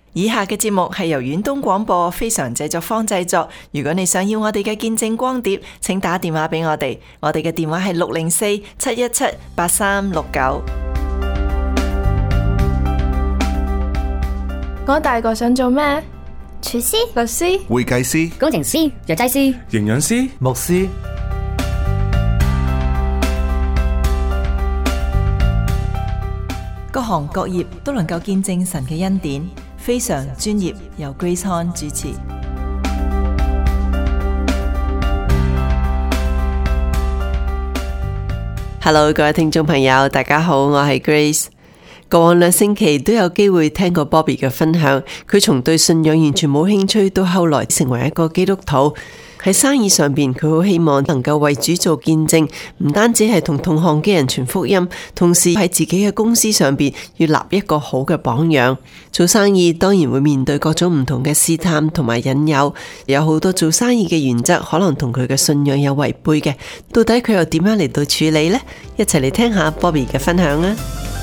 以下嘅節目係由遠東廣播非常製作坊製作。如果你想要我哋嘅見證光碟，請打電話俾我哋。我哋嘅電話係604-717-8369。 我大個想做咩？ 廚師、 律師、 會計師、 工程師、藥劑師、 營養師、 牧師。 各行各業都能夠見證神嘅恩典，非常專業，由 Grace Han 主持。Hello， 各位聽眾朋友，大家好，我係 Grace。過往2星期都有機會聽過 Bobby 嘅分享，佢從對信仰完全冇興趣，到後來成為一個基督徒。喺生意上邊，佢好希望能夠為主做見證，唔單止係同行嘅人傳福音，同時喺自己嘅公司上邊要立一個好嘅榜樣。做生意當然會面對各種唔同嘅試探同埋引誘，有好多做生意嘅原則可能同佢嘅信仰有違背嘅，到底佢又點樣嚟到處理呢？一齊嚟聽下 Bobby 嘅分享啊！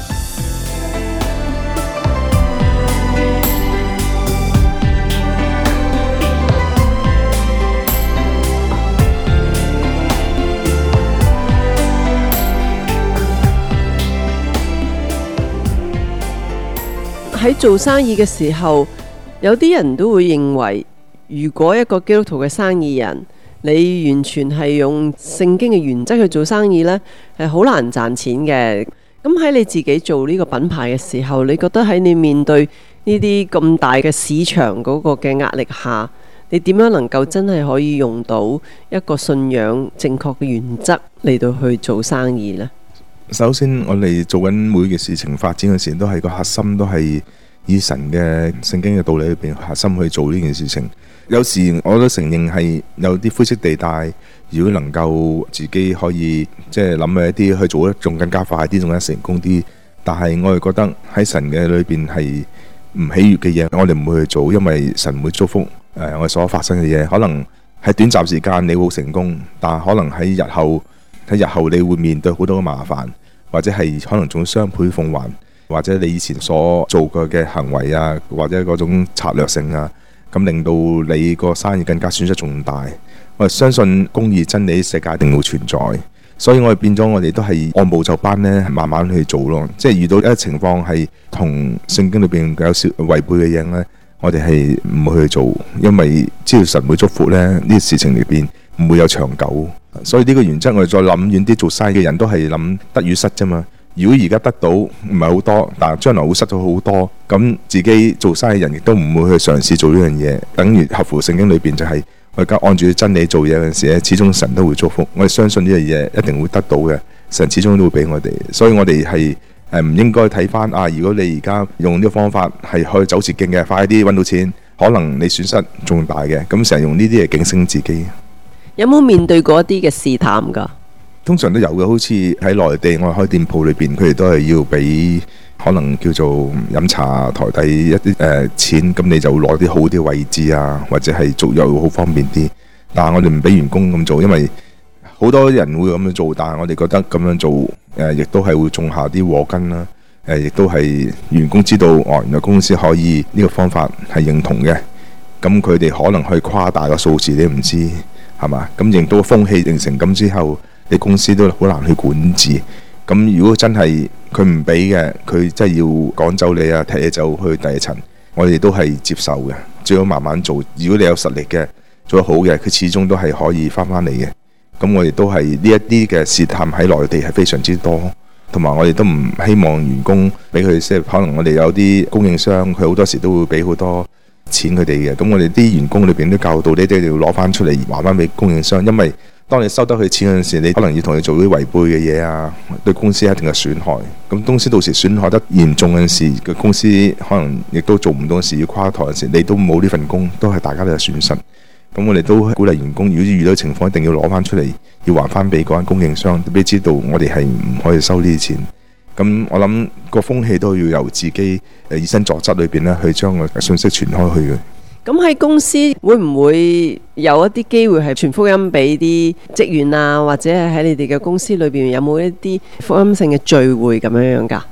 喺做生意嘅時候，有啲人都會認為，如果一個基督徒嘅生意人，你完全係用聖經嘅原則去做生意呢，係好難賺錢嘅。咁喺你自己做呢個品牌嘅時候，你覺得喺你面對呢啲咁大嘅市場嗰個嘅壓力下，你點樣能夠真係可以用到一個信仰正確嘅原則嚟到去做生意呢？ 首先，我哋做緊每件事情發展嘅時候，都係個核心都係以神嘅聖經嘅道理裏邊核心去做呢件事情。有時我都承認係有啲灰色地帶，如果能夠自己可以即係諗一啲去做得仲更加快啲，仲更加成功啲。但係我哋覺得喺神嘅裏邊係唔喜悅嘅嘢，我哋唔會去做，因為神唔會祝福我哋所發生嘅嘢。可能喺短暫時間你會成功，但係可能喺日後你會面對好多嘅麻煩，或者係可能仲雙倍奉還，或者你以前所做過嘅行為啊，或者嗰種策略性啊，咁令到你個生意更加損失仲大。我哋相信公義真理世界一定會存在，所以我哋變咗我哋都係按部就班呢，慢慢去做咯。即係遇到一個情況係同聖經裏邊有少違背嘅嘢呢，我哋係唔會去做，因為知道神會祝福呢啲事情裏邊唔會有長久。所以呢個原則我哋再諗遠啲，做生意嘅人都係諗得與失啫嘛。如果而家得到唔係好多，但係將來會失咗好多，咁自己做生意人亦都唔會去嘗試做呢樣嘢。等於合乎聖經裏邊就係我而家按住真理做嘢嗰陣時咧，始終神都會祝福。我哋相信呢樣嘢一定會得到嘅，神始終都會俾我哋。所以我哋係唔應該睇翻如果你而家用呢個方法係可以走捷徑嘅，快啲揾到錢，可能你損失仲大嘅。咁成日用呢啲嚟警醒自己。 有冇面對過一啲嘅試探噶？ 通常都有嘅，好似喺內地我哋開店鋪裏邊，佢哋都係要俾可能叫做飲茶台底一啲錢，咁你就會攞啲好啲位置啊，或者係做又好方便啲。但係我哋唔俾員工咁做，因為好多人會咁樣做，但係我哋覺得咁樣做亦都係會種下啲禍根啦。亦都係員工知道原來公司可以呢個方法係認同嘅，咁佢哋可能去誇大個數字，你唔知係嘛？咁認到風氣形成咁之後，你公司都好難去管治。咁如果真係佢唔俾嘅，佢真係要趕走你啊，踢你走去第二層，我哋都係接受嘅。最好慢慢做。如果你有實力嘅，做得好嘅，佢始終都係可以翻嚟嘅。咁我哋都係呢一啲嘅試探喺內地係非常之多，同埋我哋都唔希望員工俾佢即係可能我哋有啲供應商，佢好多時都會俾好多錢佢哋嘅。咁我哋啲員工裏邊都教導呢啲要攞翻出嚟還翻俾供應商，因為當你收得佢錢嗰陣時，你可能要同佢做啲違背嘅嘢啊，對公司一定嘅損害。咁公司到時損害得嚴重嗰陣時，個公司可能亦都做唔到時，要跨台嗰陣時，你都冇呢份工，都係大家都有損失。咁我哋都鼓勵員工，如果遇到情況，一定要攞翻出嚟，要還翻俾嗰間供應商，俾知道我哋係唔可以收呢啲錢。咁我諗個風氣都要由自己以身作則裏邊咧，去將個信息傳開去嘅。 咁喺公司會唔會有一啲機會係傳福音俾啲職員啊，或者係喺你哋嘅公司裏邊有冇一啲福音性嘅聚會咁樣樣㗎？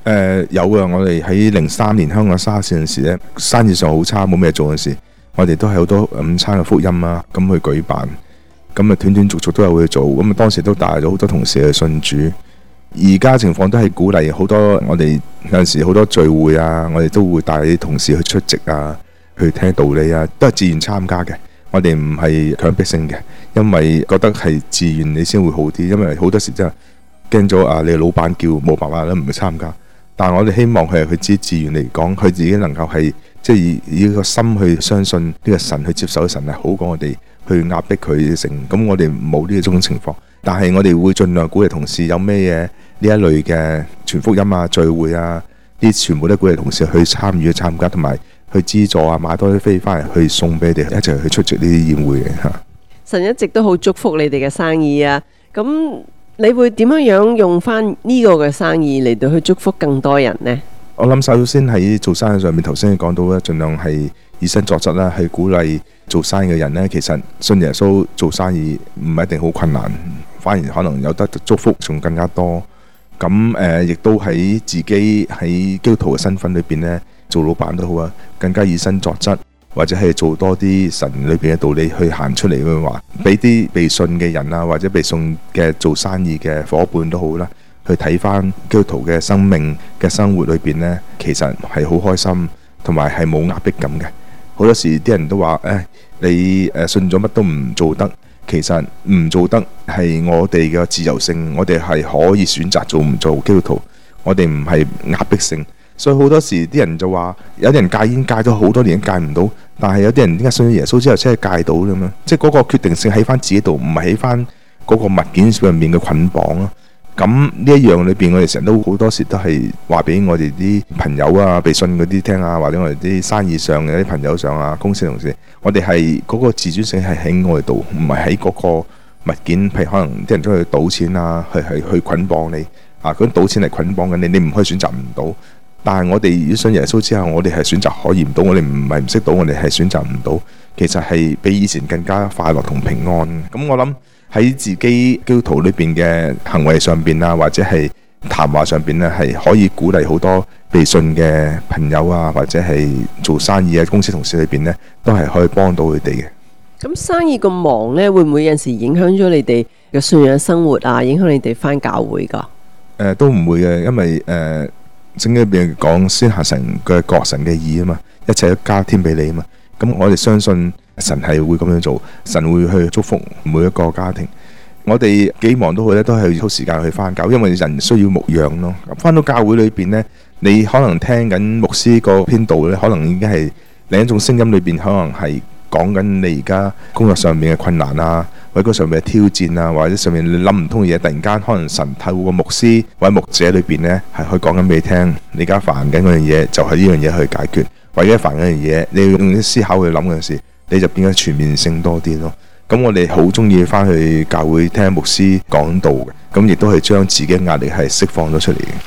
有啊！我哋喺03年香港沙士嗰陣時咧，生意上好差，冇咩做嗰陣時，我哋都係好多午餐嘅福音啊，咁去舉辦，咁啊斷斷續續都有去做，咁啊當時都帶咗好多同事去信主。而家情況都係鼓勵好多，我哋有陣時好多聚會啊，我哋都會帶啲同事去出席啊，去聽道理啊，都係自願參加嘅。我哋唔係強迫性嘅，因為覺得係自願你先會好啲，因為好多時真係驚咗啊！你老闆叫冇辦法啦，唔去參加。但係我哋希望佢自己自願嚟講，佢自己能夠係即係以個心去相信呢個神，去接受神係好過我哋去壓迫佢成。咁我哋冇呢種情況，但係我哋會盡量鼓勵同事有咩嘢呢一類嘅傳福音啊、聚會啊，啲全部都鼓勵同事去參與、去參加，同埋去資助啊，買多啲飛翻嚟去送俾你哋，一齊去出席呢啲宴會嘅嚇。 神一直都好祝福你哋嘅生意啊！咁你會點樣用翻呢個嘅生意嚟到去祝福更多人呢？ 我諗首先喺做生意上面，頭先你講到咧，盡量係以身作則啦，係鼓勵做生意嘅人呢。其實信耶穌做生意唔一定好困難，反而可能有得祝福仲更加多。咁亦都喺自己喺基督徒嘅身份裏邊呢，做老闆都好啊，更加以身作則。或者係做多啲神裏邊嘅道理去行出嚟嘅話，俾啲被信嘅人啊，或者被信嘅做生意嘅夥伴都好啦，去睇翻基督徒嘅生命嘅生活裏邊呢，其實係好開心，同埋係冇壓迫感嘅。好多時啲人都話你信咗乜都唔做得，其實唔做得係我哋嘅自由性，我哋係可以選擇做唔做基督徒，我哋唔係壓迫性。所以好多時啲人就話，有啲人戒煙戒咗好多年戒唔到，但係有啲人點解信咗耶穌之後先係戒到咁樣？即係嗰個決定性喺翻自己度，唔係喺翻嗰個物件上面嘅捆綁咯。咁呢一樣裏邊，我哋成日都好多時都係話俾我哋啲朋友啊、被信嗰啲聽啊，或者我哋啲生意上嘅啲朋友上啊、公司同事，我哋係嗰個自主性係喺我哋度，唔係喺嗰個物件。譬如可能啲人都去賭錢啊，去捆綁你啊，嗰啲賭錢嚟捆綁緊你，你唔可以選擇唔到。但係我哋如果信耶穌之後，我哋係選擇可以唔到，我哋唔係唔識到，我哋係選擇唔到。其實係比以前更加快樂同平安。咁我諗喺自己基督徒裏邊嘅行為上邊啊，或者係談話上邊呢，係可以鼓勵好多被信嘅朋友啊，或者係做生意嘅公司同事裏邊呢，都係可以幫到佢哋嘅。 咁生意咁忙呢，會唔會有陣時影響咗你哋嘅信仰生活啊？影響你哋返教會噶？ 都唔會嘅，因為聖經裏邊講先行神嘅國神嘅義啊嘛，一切都加添俾你啊嘛。咁我哋相信神係會咁樣做，神會去祝福每一個家庭。我哋幾忙都好咧，都係抽時間去翻教，因為人需要牧養咯。翻到教會裏邊呢，你可能聽緊牧師個編導呢，可能已經係另一種聲音裏邊，可能係講緊你而家工作上面嘅困難啊，或者上面嘅挑戰啊，或者上面你諗唔通嘅嘢，突然間可能神透過牧師或者牧者裏邊呢，係可以講緊俾你聽，你而家煩緊嗰樣嘢就係呢樣嘢去解決，或者煩緊樣嘢，你要用啲思考去諗嗰陣時，你就變咗全面性多啲咯。咁我哋好中意翻去教會聽牧師講道嘅，咁亦都係將自己嘅壓力係釋放咗出嚟嘅。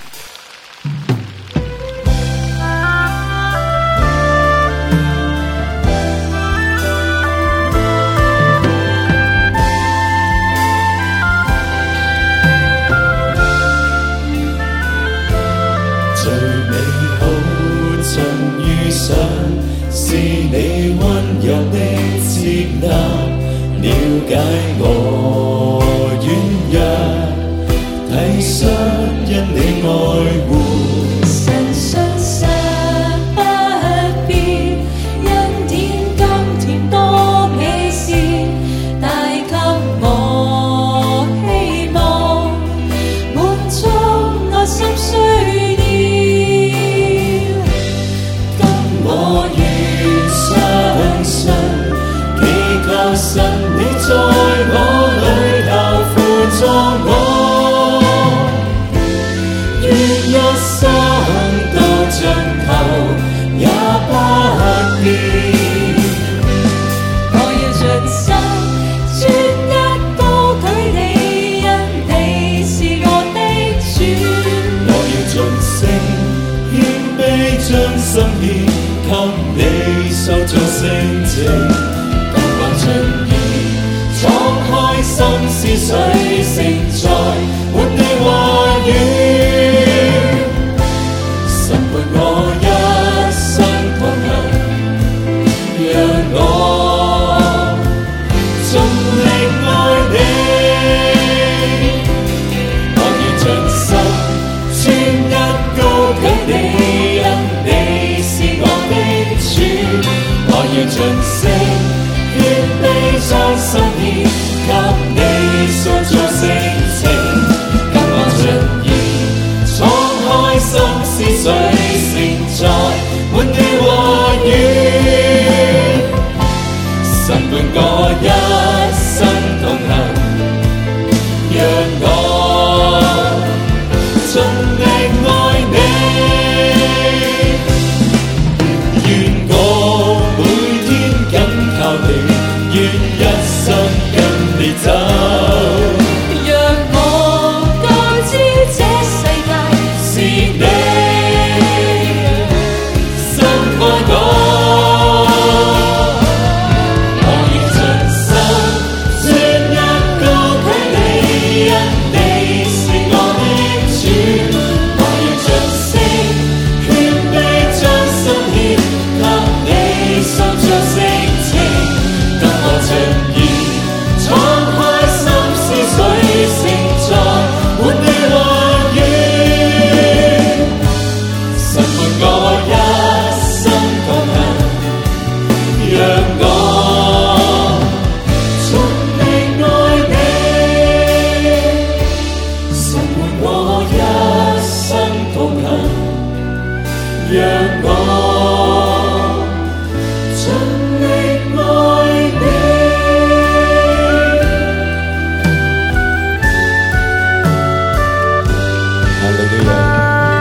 是你溫柔的接納，了解我軟弱，體恤因你愛護， 神信實不變，恩典甘甜多美善，帶給我希望，滿足我心需要，跟我相信，祈求神你在我裏頭輔助我，願一生到盡頭也不變。我要盡心專一高舉你，因你是我的主。 我要盡性謙卑將心獻給你，受造聖情，當我盡意敞開心思，水盛載滿你話語， 神伴我一生同行，讓我盡力愛你。我要盡心專一高舉你，因你是我的主。我要盡性願卑將心意給你塑造成情，跟我盡意敞開心思水盛載滿你話語，神伴我一生同行，讓我盡力愛你。願我每天緊靠你，願一生跟你走， 讓我覺知這世界是你深愛我。我要盡心專一高舉你，因你是我的主。我要盡性謙卑將心意給你塑造成情，跟我盡意敞開心思水盛載滿你話語，神伴我一生同行，讓我盡力愛你。神伴我一生同行，讓我盡力愛你。 哈利路亞。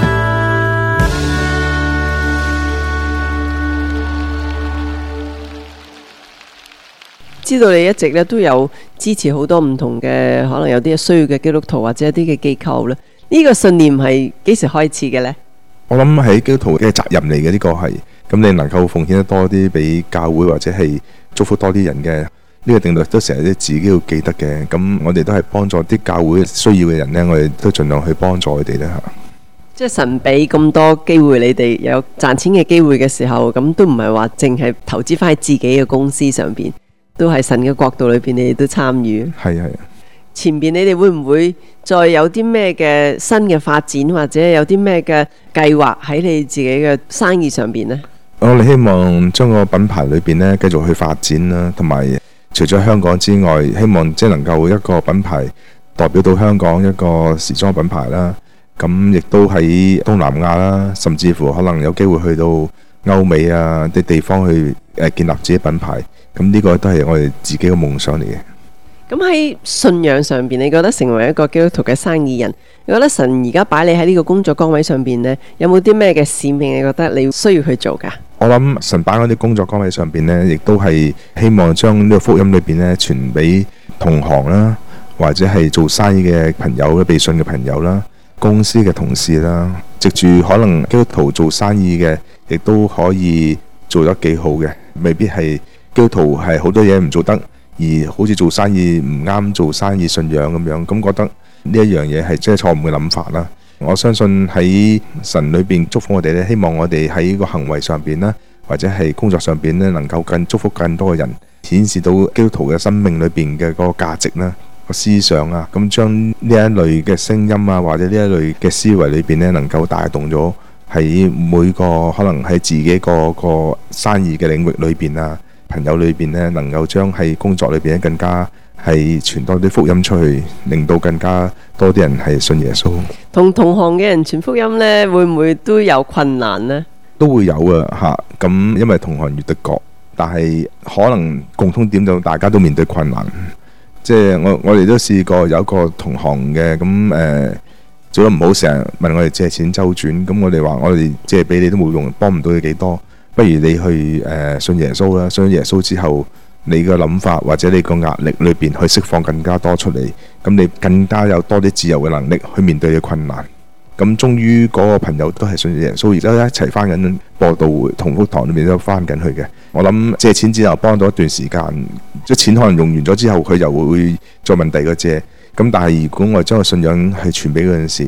知道你一直咧都有支持好多唔同嘅，可能有啲需要嘅基督徒或者一啲嘅機構咧。呢個信念係幾時開始嘅呢？ 我諗喺基督徒嘅責任嚟嘅，呢個係咁，你能夠奉獻得多啲俾教會或者係祝福多啲人嘅，呢個定律都成日都自己要記得嘅。咁我哋都係幫助啲教會需要嘅人呢，我哋都盡量去幫助佢哋啦嚇。 即係神俾咁多機會你哋有賺錢嘅機會嘅時候，咁都唔係話淨係投資翻喺自己嘅公司上邊，都係神嘅角度裏邊，你哋都參與。 係係。 前邊你哋會唔會再有啲咩嘅新嘅發展，或者有啲咩嘅計劃喺你自己嘅生意上邊呢？ 我哋希望將個品牌裏邊呢繼續去發展啦，同埋除咗香港之外，希望即係能夠一個品牌代表到香港一個時裝品牌啦。咁亦都喺東南亞啦，甚至乎可能有機會去到歐美啊啲地方去建立自己品牌。咁呢個都係我哋自己嘅夢想嚟嘅。 咁喺信仰上邊，你覺得成為一個基督徒嘅生意人，你覺得神而家擺你喺呢個工作崗位上邊呢，有冇啲咩嘅使命？你覺得你需要去做㗎？ 我諗神擺喺啲工作崗位上邊呢，亦都係希望將呢個福音裏邊呢傳俾同行啦，或者係做生意嘅朋友、被信嘅朋友啦、公司嘅同事啦，藉住可能基督徒做生意嘅，亦都可以做得幾好嘅，未必係基督徒係好多嘢唔做得。而好似做生意唔啱做生意信仰咁樣，咁覺得呢一樣嘢係即係錯誤嘅諗法啦。我相信喺神裏邊祝福我哋呢，希望我哋喺個行為上邊啦，或者係工作上邊呢，能夠更祝福更多嘅人，顯示到基督徒嘅生命裏邊嘅嗰個價值啦、個思想啊，咁將呢一類嘅聲音啊，或者呢一類嘅思維裏邊呢，能夠帶動咗喺每個可能喺自己個生意嘅領域裏邊啊。朋友裏邊呢，能夠將喺工作裏邊更加係傳多啲福音出去，令到更加多啲人係信耶穌。同行嘅人傳福音呢，會唔會都有困難呢？ 都會有啊嚇。咁因為同行如敵國，但係可能共通點就大家都面對困難。即係我哋都試過有一個同行嘅咁做得唔好，成日問我哋借錢周轉。咁我哋話我哋借俾你都冇用，幫唔到你幾多。不如你去信耶穌啦，信咗耶穌之後，你嘅諗法或者你個壓力裏邊去釋放更加多出嚟，咁你更加有多啲自由嘅能力去面對嘅困難。咁終於嗰個朋友都係信咗耶穌，而家一齊翻緊播道會同福堂裏面都翻緊去嘅。我諗借錢之後幫到一段時間，即係錢可能用完咗之後，佢又會再問第二個借。咁但係如果我將個信仰係傳俾嗰陣時，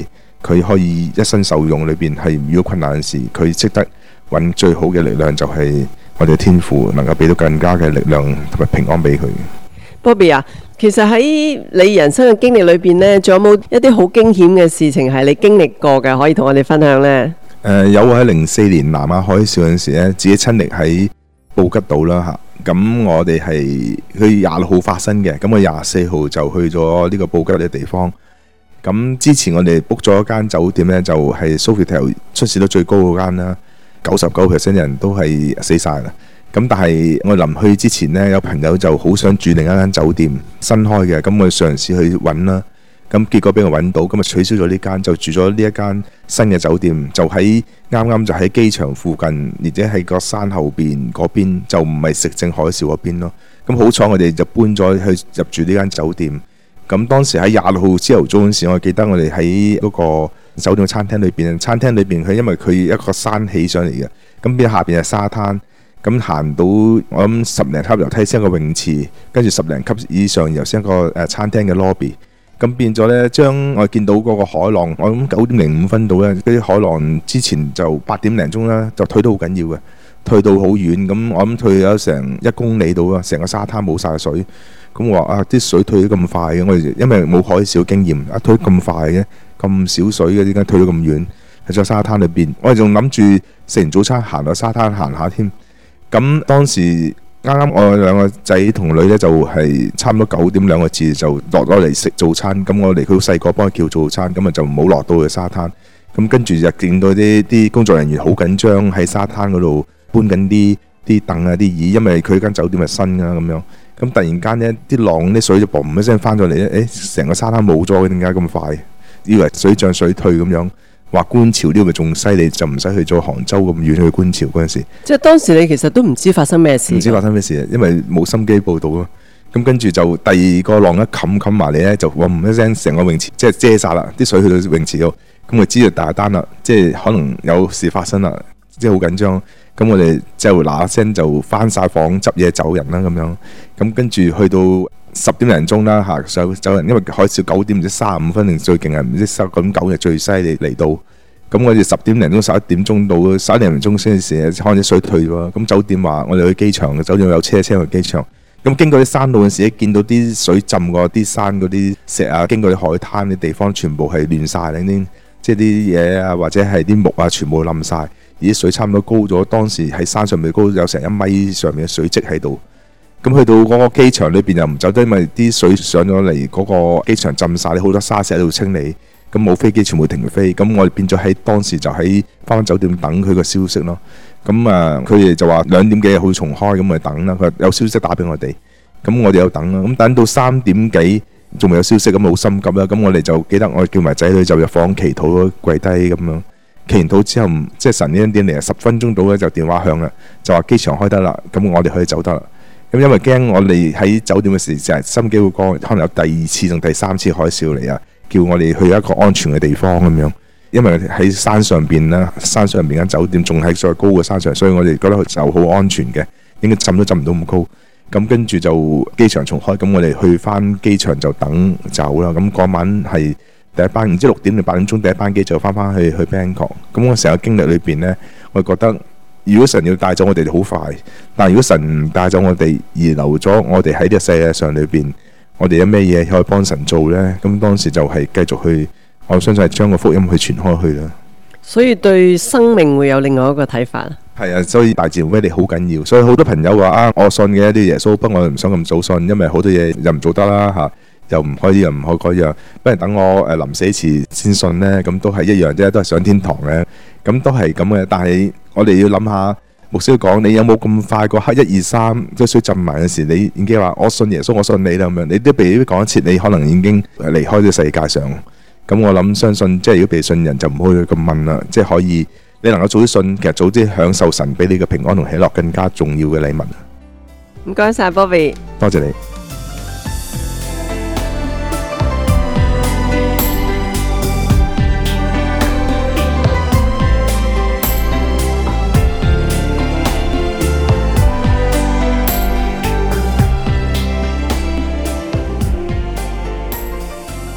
佢可以一生受用裏邊係如果困難嘅時，佢識得揾最好嘅力量，就係我哋嘅天父能夠俾到更加嘅力量同埋平安俾佢。 Bobby 啊，其實喺你人生嘅經歷裏邊呢，仲有冇一啲好驚險嘅事情係你經歷過嘅，可以同我哋分享呢？ 有喺04年南亞海嘯嗰陣時咧，自己親歷喺布吉島啦嚇。咁我哋係佢26號發生嘅，咁我24號就去咗呢個布吉嘅地方。咁之前我哋 book 咗一間酒店呢，就係 Sofitel 出事率最高嗰間啦，99% 人都係死晒啦。咁但係我臨去之前呢，有朋友就好想住另一間酒店新開嘅，咁我嘗試去揾啦。咁結果俾我揾到，咁啊取消咗呢間，就住咗呢一間新嘅酒店，就喺啱啱就喺機場附近，而且喺個山後邊嗰邊，就唔係食正海嘯嗰邊咯。咁好彩我哋就搬咗去入住呢間酒店。咁當時喺26號朝頭早嗰時，我記得我哋喺嗰個酒店餐廳裏邊，餐廳裏邊佢因為佢一個山起上嚟嘅，咁邊下邊係沙灘。咁行到我諗10零級樓梯先一個泳池，跟住10零級以上又先一個餐廳嘅 lobby。咁變咗呢，將我見到嗰個海浪，我諗9:05到呢，嗰啲海浪之前就8點零鐘啦，就退得好緊要嘅，退到好遠。咁我諗退咗成1公里到啦，成個沙灘冇晒水。咁我話啊，啲水退得咁快嘅，我哋因為冇海嘯經驗，退得咁快嘅，咁少水嘅，點解退得咁遠？喺咗沙灘裏邊，我哋仲諗住食完早餐行到沙灘行下添。咁當時啱啱我兩個仔同女呢，就係差唔多9點2個字就落咗嚟食早餐。咁我哋佢好細個幫佢叫早餐，咁啊就冇落到去沙灘。咁跟住就見到啲工作人員好緊張喺沙灘嗰度搬緊啲凳啊啲椅，因為佢間酒店係新㗎咁樣。咁突然間呢啲浪啲水就嘣一聲翻咗嚟咧，成個沙灘冇咗嘅，點解咁快？以為水漲水退咁樣。話觀潮呢個咪仲犀利，就唔使去咗杭州咁遠去觀潮嗰陣時。即係當時你其實都唔知發生咩事，唔知發生咩事，因為冇心機報道咯。咁跟住就第二個浪一冚埋嚟呢，就嗡一聲，成個泳池即係遮晒啦，啲水去到泳池度。咁我知道大單啦，即係可能有事發生啦，即係好緊張。咁我哋就嗱聲就翻晒房執嘢走人啦咁樣。咁跟住去到10點零鐘啦嚇，走人，因為海嘯9點唔知35分定最勁係唔知9.9係最犀利嚟到。咁我哋10點零鐘11點鐘到11點零鐘先至開始水退咗。咁酒店話我哋去機場，酒店有車去機場。咁經過啲山路嗰陣時，見到啲水浸過啲山嗰啲石啊，經過啲海灘啲地方全部係亂晒，啲即係啲嘢啊或者係啲木啊全部冧晒。而啲水差唔多高咗，當時喺山上面高有成1米上面嘅水積喺度。咁去到嗰個機場裏邊又唔走得，因為啲水上咗嚟嗰個機場浸晒，好多沙石喺度清理。咁冇飛機全部停飛，咁我哋變咗喺當時就喺翻酒店等佢個消息咯。咁啊，佢哋就話2點幾會重開，咁咪等啦。佢話有消息打俾我哋，咁我哋有等啦。咁等到3點幾仲未有消息，咁好心急啦。咁我哋就記得我叫埋仔女就入房祈禱，跪低咁樣祈完禱之後，即係神呢點嚟10分鐘到咧就電話響啦，就話機場開得啦，咁我哋可以走得啦。咁因為驚我哋喺酒店嘅時就係心機會講，可能有第2次同第3次海嘯嚟啊，叫我哋去一個安全嘅地方咁樣。因為喺山上邊啦，山上邊間酒店仲喺再高嘅山上，所以我哋覺得就好安全嘅，應該浸都浸唔到咁高。咁跟住就機場重開，咁我哋去翻機場就等走啦。咁嗰晚係第一班，唔知6點定8點鐘第一班機就翻去 Bangkok。咁我成個經歷裏邊呢，我覺得如果神要帶走我哋好快，但係如果神唔帶走我哋而留咗我哋喺呢個世界上裏邊，我哋有咩嘢可以幫神做呢？咁當時就係繼續去，我相信係將個福音去傳開去啦。所以對生命會有另外一個睇法。係啊，所以大自然威力好緊要。所以好多朋友話啊，我信嘅一啲耶穌，不過我唔想咁早信，因為好多嘢又唔做得啦嚇，又唔可以又唔可以嗰樣，不如等我臨死前先信呢。咁都係一樣啫，都係上天堂嘅。咁都係咁嘅，但係我哋要諗下，牧師講你有冇咁快個黑1、2、3都水浸埋嘅時，你已經話我信耶穌，我信你啦咁樣，你都被講一次，你可能已經離開咗世界上。咁我諗相信，即係如果被信人就唔好去咁問啦，即係可以你能夠早啲信，其實早啲享受神俾你嘅平安同喜樂更加重要嘅禮物。唔該晒 Bobby， 多謝你。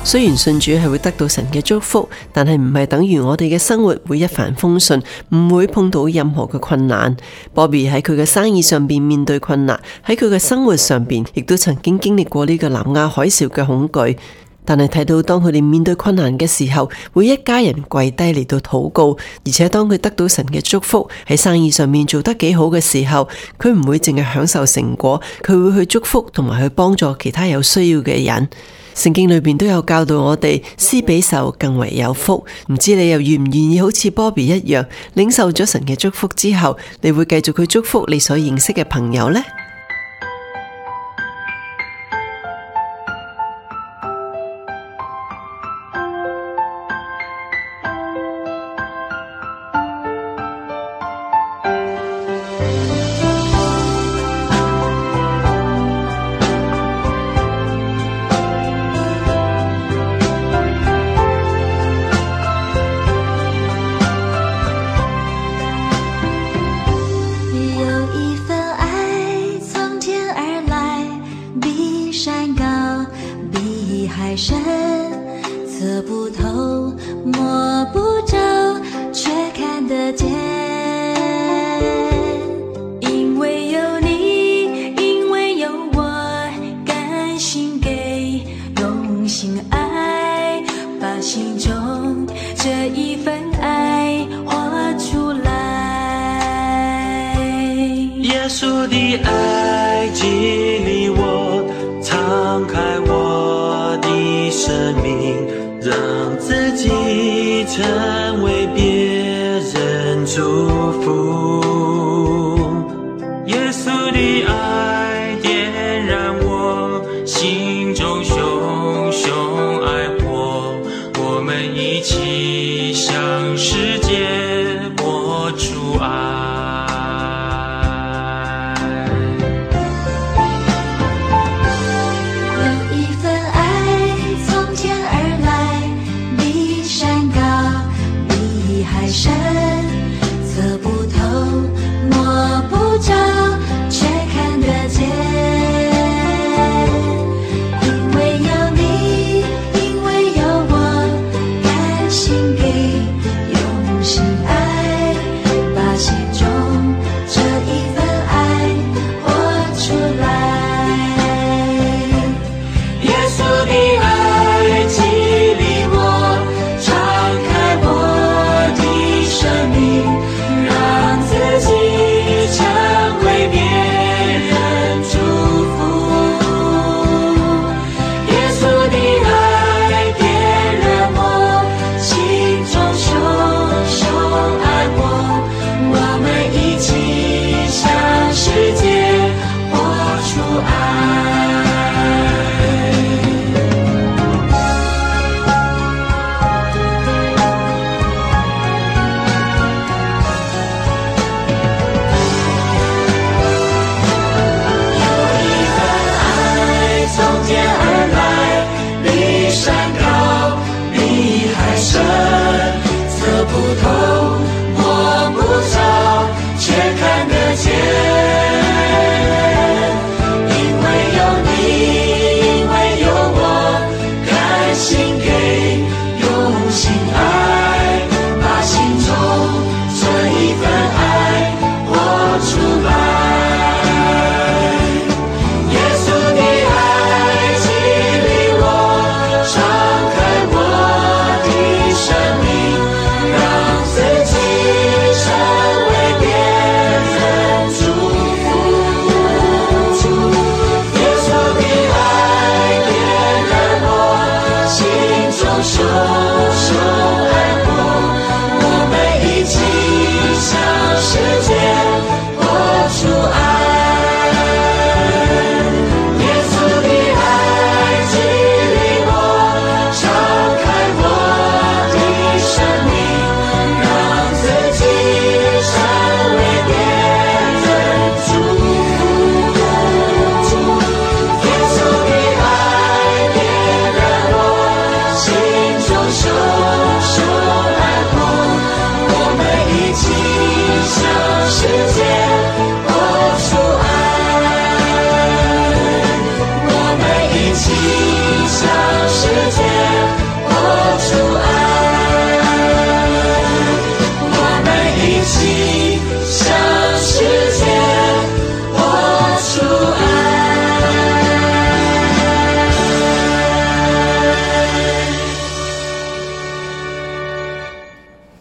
雖然信主係會得到神嘅祝福，但係唔係等於我哋嘅生活會一帆風順，唔會碰到任何嘅困難。Bobby 喺佢嘅生意上邊面對困難，喺佢嘅生活上邊亦都曾經經歷過呢個南亞海嘯嘅恐懼。但係睇到當佢哋面對困難嘅時候，會一家人跪低嚟到禱告，而且當佢得到神嘅祝福，喺生意上面做得幾好嘅時候，佢唔會淨係享受成果，佢會去祝福同埋去幫助其他有需要嘅人。聖經裏邊都有教導我哋，施比受更為有福。唔知你又願唔願意好似 Bobby 一樣，領受咗神嘅祝福之後，你會繼續去祝福你所認識嘅朋友呢？ 测不透，摸不着，却看得见。因为有你，因为有我，甘心给，用心爱，把心中这一份爱活出来。 耶稣的爱激励我，敞开我的生命，让自己成为别人祝福。耶稣的爱点燃我心中熊熊爱火，我们一起向世界播出爱。 深，测不透，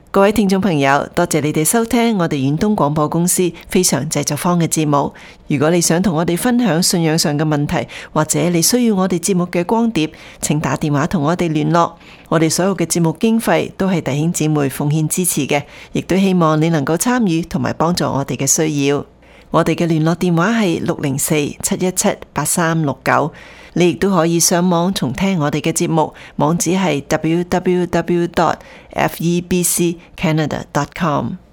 各位聽眾朋友，多謝你哋收聽我哋遠東廣播公司非常製作坊嘅節目。如果你想同我哋分享信仰上嘅問題，或者你需要我哋節目嘅光碟，請打電話同我哋聯絡。我哋所有嘅節目經費都係弟兄姊妹奉獻支持嘅，亦都希望你能夠參與同埋幫助我哋嘅需要。我哋嘅聯絡電話係604-717-8369。你亦都可以上網重聽我哋嘅節目，網址係www.febccanada.com。